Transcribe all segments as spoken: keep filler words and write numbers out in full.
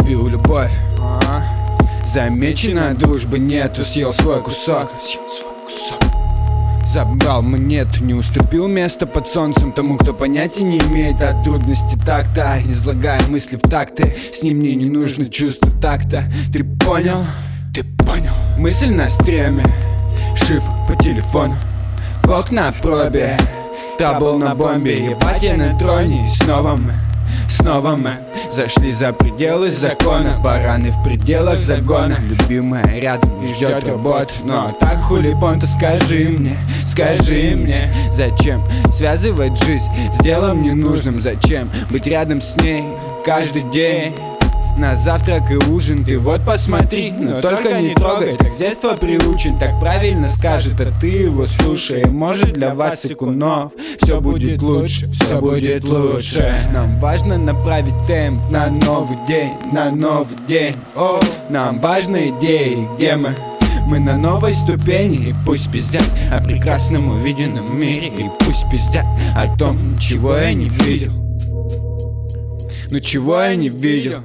Любил любовь, а? Замечено, дружбы нету, съел свой кусок. Съел свой кусок. Забрал монету, не уступил место под солнцем тому, кто понятия не имеет от трудности такта. Излагая мысли в такты, с ним мне не нужно чувство такта. Ты понял? Ты понял? Мысль на стреме, шифр по телефону, кок на пробе, табл на бомбе. Ебать, я на троне, и снова мы, снова мы зашли за пределы закона. Бараны в пределах загона. Любимая рядом и ждет работы. Но так хули понта, скажи мне, скажи мне, зачем связывать жизнь с делом ненужным? Зачем быть рядом с ней каждый день? На завтрак и ужин ты вот посмотри, но только не трогай, так с детства приучен, так правильно скажет, а ты его слушай. Может, для вас и кунов все будет лучше, все будет лучше. Нам важно направить темп на новый день, на новый день. О, нам важны идеи, где мы? Мы на новой ступени, и пусть пиздят о прекрасном увиденном мире, и пусть пиздят о том, чего я не видел. Ну чего я не видел?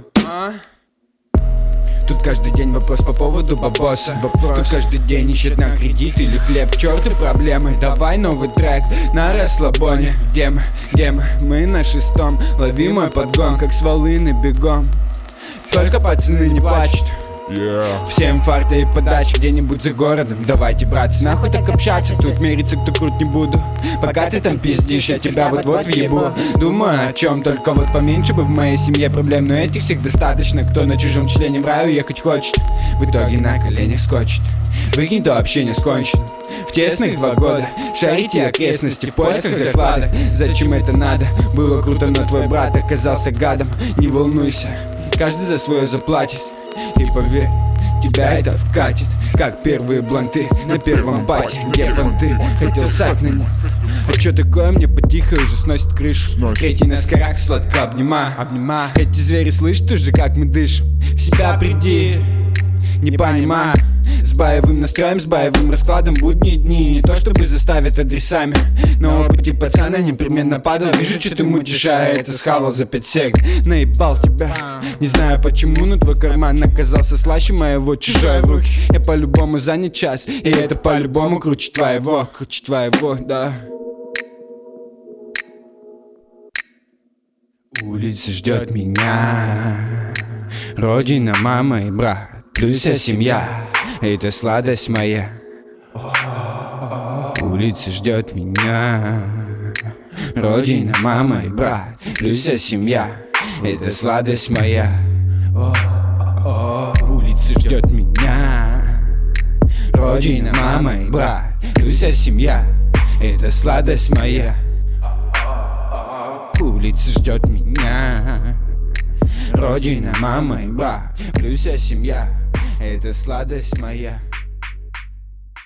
Тут каждый день вопрос по поводу бабоса. Вопрос. Тут каждый день ищет на кредит или хлеб. Черт и проблемы, давай новый трек на расслабоне. Где мы, где мы? Мы на шестом. Лови мой подгон, как с волыны бегом. Только пацаны не плачут. Yeah. Всем фарта и подачи где-нибудь за городом. Давайте, братцы, нахуй так общаться. Тут мериться, кто крут, не буду. Пока ты там пиздишь, я тебя вот-вот въебу. Думаю о чем, только вот поменьше бы в моей семье проблем. Но этих всех достаточно, кто на чужом члене в раю ехать хочет. В итоге на коленях скочит. Выкинь, то общение скончено. В тесных два года шарите окрестности в поисках заклада. Зачем это надо? Было круто, но твой брат оказался гадом. Не волнуйся, каждый за свое заплатит. И поверь, тебя это вкатит, как первые бланты на первом пати. Где понты? Хотел сать на них. А чё такое, мне потихо уже сносит крышу. Третий на скорак сладко обнимаю, обнимаю. Эти звери слышат уже, как мы дышим. В себя приди, не понимаю. С боевым настроем, с боевым раскладом будние дни. Не то чтобы заставят адресами, но опыте пацана непременно падал. Вижу, что ты мутишь, а это схавал за пять сек. Наебал тебя, не знаю почему, но твой карман оказался слаще моего. Чужой в руки, я по-любому занят час, и это по-любому круче твоего, круче твоего, да. Улица ждет меня, родина, мама и брат, плюс вся семья. Это сладость моя. Улица ждет меня, родина, мама и брат, плюс вся семья. Это сладость моя. Улица ждет меня, родина, мама и брат, плюс вся семья. Это сладость моя. Улица ждет меня, родина, мама и брат, плюс вся семья. Это сладость моя.